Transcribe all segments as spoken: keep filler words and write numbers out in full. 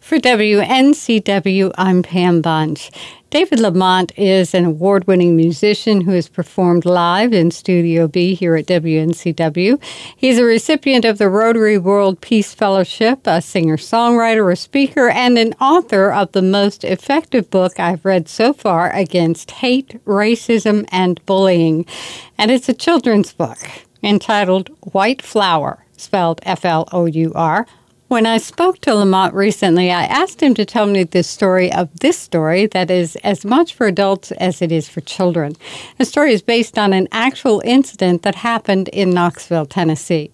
For W N C W, I'm Pam Bunch. David Lamont is an award-winning musician who has performed live in Studio B here at W N C W. He's a recipient of the Rotary World Peace Fellowship, a singer-songwriter, a speaker, and an author of the most effective book I've read so far against hate, racism, and bullying. And it's a children's book entitled White Flower, spelled F L O U R. When I spoke to Lamont recently, I asked him to tell me the story of this story that is as much for adults as it is for children. The story is based on an actual incident that happened in Knoxville, Tennessee.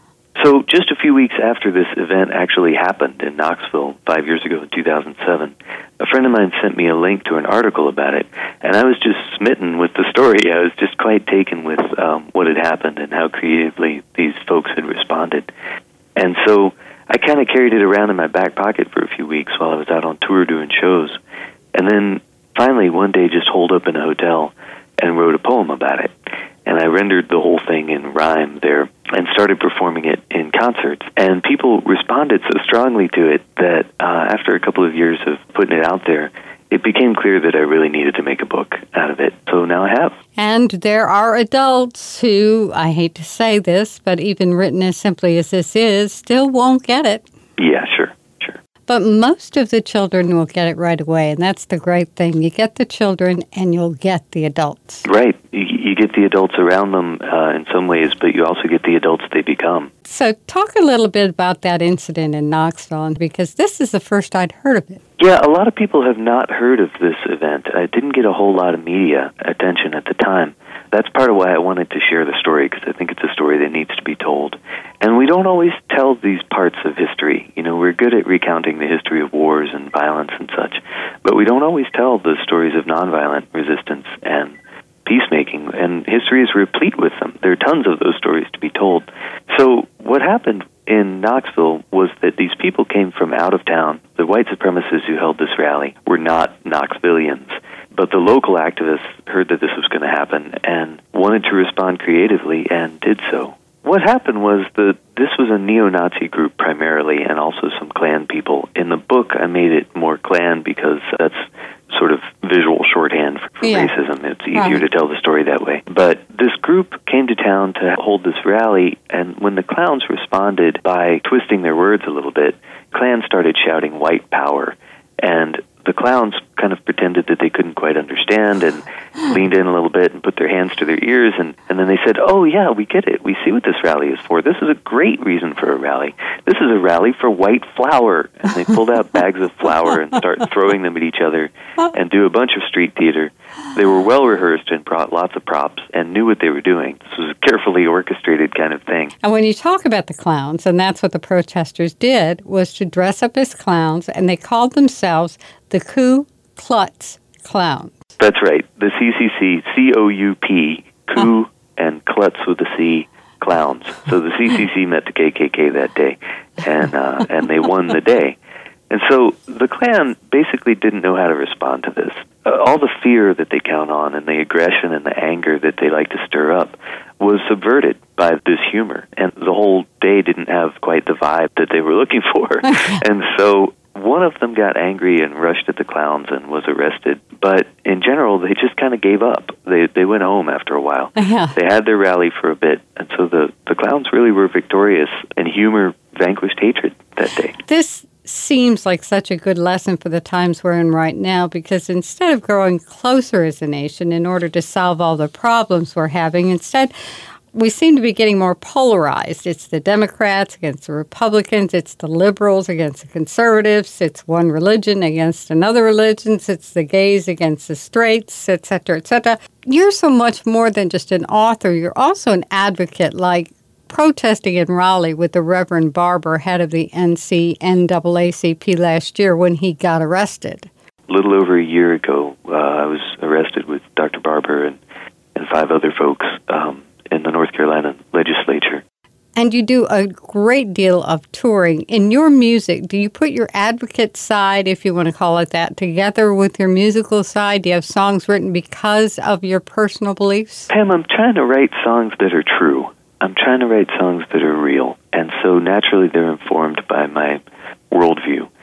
So just a few weeks after this event actually happened in Knoxville five years ago in two thousand seven, a friend of mine sent me a link to an article about it, and I was just smitten with the story. I was just quite taken with um, what had happened and how creatively these folks had responded. And so I kind of carried it around in my back pocket for a few weeks while I was out on tour doing shows. And then finally one day just holed up in a hotel and wrote a poem about it. And I rendered the whole thing in rhyme there and started performing it in concerts. And people responded so strongly to it that uh, after a couple of years of putting it out there, it became clear that I really needed to make a book out of it. So now I have. And there are adults who, I hate to say this, but even written as simply as this is, still won't get it. Yeah, sure, sure. But most of the children will get it right away, and that's the great thing. You get the children, and you'll get the adults. Right. You, you get the adults around them uh, in some ways, but you also get the adults they become. So talk a little bit about that incident in Knoxville, because this is the first I'd heard of it. Yeah, a lot of people have not heard of this event. It didn't get a whole lot of media attention at the time. That's part of why I wanted to share the story, because I think it's a story that needs to be told. And we don't always tell these parts of history. You know, we're good at recounting the history of wars and violence and such, but we don't always tell the stories of nonviolent resistance and peacemaking, and history is replete with them. There are tons of those stories to be told. So what happened in Knoxville was that these people came from out of town. The white supremacists who held this rally were not Knoxvillians, but the local activists heard that this was going to happen and wanted to respond creatively and did so. What happened was that this was a neo-Nazi group primarily, and also some Klan people. In the book, I made it more Klan because that's sort of visual shorthand for, for yeah. racism. It's easier right. to tell the story that way. But this group came to town to hold this rally, and when the clowns responded by twisting their words a little bit, Klan started shouting white power, and the clowns kind of pretended that they couldn't quite understand and leaned in a little bit and put their hands to their ears, and, and then they said, oh, yeah, we get it. We see what this rally is for. This is a great reason for a rally. This is a rally for white flour. And they pulled out bags of flour and started throwing them at each other and do a bunch of street theater. They were well-rehearsed and brought lots of props and knew what they were doing. This was a carefully orchestrated kind of thing. And when you talk about the clowns, and that's what the protesters did, was to dress up as clowns, and they called themselves the Ku Klux Clowns. That's right. The C C C, C O U P, Ku oh. and Klutz with a C, clowns. So the C C C met the K K K that day, and uh, and they won the day. And so the Klan basically didn't know how to respond to this. Uh, all the fear that they count on and the aggression and the anger that they like to stir up was subverted by this humor. And the whole day didn't have quite the vibe that they were looking for. And so one of them got angry and rushed at the clowns and was arrested. But in general, they just kind of gave up. They they went home after a while. Yeah. They had their rally for a bit. And so the, the clowns really were victorious, and humor vanquished hatred that day. This seems like such a good lesson for the times we're in right now, because instead of growing closer as a nation in order to solve all the problems we're having, instead we seem to be getting more polarized. It's the Democrats against the Republicans. It's the liberals against the conservatives. It's one religion against another religion. It's the gays against the straights, et cetera, et cetera. You're so much more than just an author. You're also an advocate, like protesting in Raleigh with the Reverend Barber, head of the N double A C P last year when he got arrested. A little over a year ago, uh, I was arrested with Doctor Barber and, and five other folks um, in the North Carolina legislature. And you do a great deal of touring. In your music, do you put your advocate side, if you want to call it that, together with your musical side? Do you have songs written because of your personal beliefs? Pam, I'm trying to write songs that are true. I'm trying to write songs that are real. And so naturally they're informed by my worldview.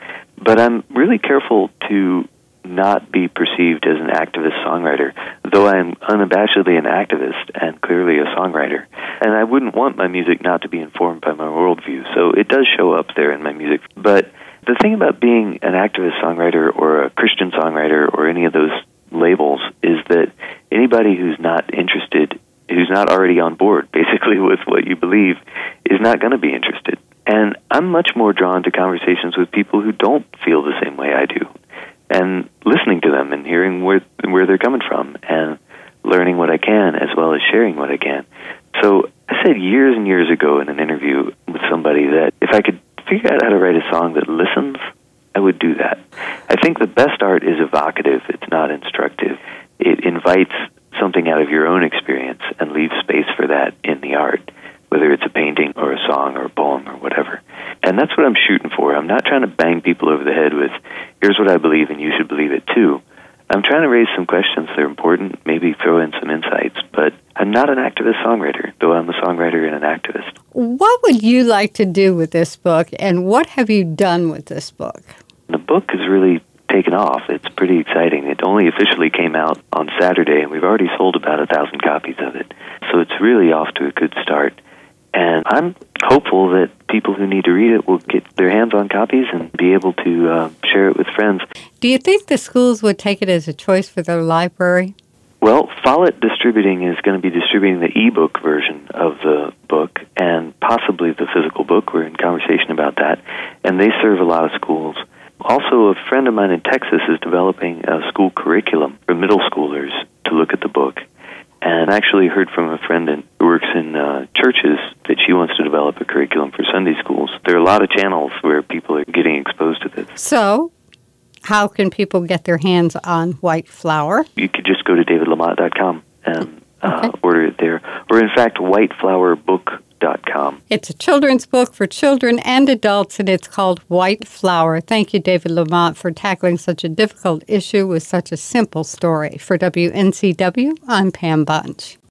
But I'm really careful to not be perceived as an activist songwriter, though I'm unabashedly an activist and clearly a songwriter. And I wouldn't want my music not to be informed by my worldview, so it does show up there in my music. But the thing about being an activist songwriter or a Christian songwriter or any of those labels is that anybody who's not interested, who's not already on board, basically, with what you believe, is not going to be interested. And I'm much more drawn to conversations with people who don't feel the same way I do, and listening to them and hearing where where they're coming from and learning what I can as well as sharing what I can. So I said years and years ago in an interview with somebody that if I could figure out how to write a song that listens, I would do that. I think the best art is evocative. It's not instructive. It invites something out of your own experience and leaves space for that in the art, whether it's a painting or a song or a poem or whatever. And that's what I'm shooting for. I'm not trying to bang people over the head with, here's what I believe and you should believe it too. I'm trying to raise some questions that are important, maybe throw in some insights, but I'm not an activist songwriter, though I'm a songwriter and an activist. What would you like to do with this book, and what have you done with this book? The book has really taken off. It's pretty exciting. It only officially came out on Saturday, and we've already sold about a thousand copies of it. So it's really off to a good start. And I'm hopeful that people who need to read it will get their hands on copies and be able to uh, share it with friends. Do you think the schools would take it as a choice for their library? Well, Follett Distributing is going to be distributing the ebook version of the book and possibly the physical book. We're in conversation about that. And they serve a lot of schools. Also, a friend of mine in Texas is developing a school curriculum for middle schoolers to look at the book. And I actually heard from a friend in, who works in uh, churches that she wants to develop a curriculum for Sunday schools. There are a lot of channels where people are getting exposed to this. So, how can people get their hands on White Flower? You could just go to david lamont dot com and uh, okay. order it there. Or, in fact, white flower book dot com. It's a children's book for children and adults, and it's called White Flower. Thank you, David Lamont, for tackling such a difficult issue with such a simple story. For W N C W, I'm Pam Bunch.